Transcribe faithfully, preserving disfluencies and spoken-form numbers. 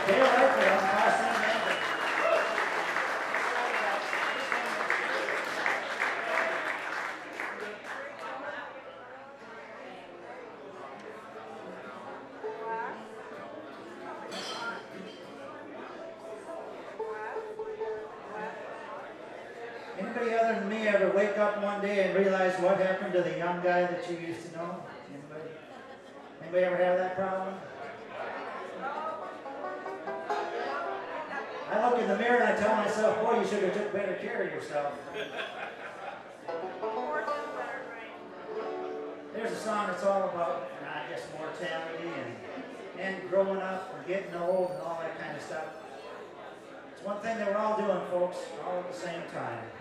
Dale Lightfoot on the last name Bandit. Anybody other than me ever wake up one day and realize what happened to the young guy that you used to know? Anybody? Anybody ever have that problem? I look in the mirror and I tell myself, boy, you should have took better care of yourself. There's a song that's all about, I guess, mortality and, and growing up and getting old and all that kind of stuff. It's one thing that we're all doing, folks, all at the same time.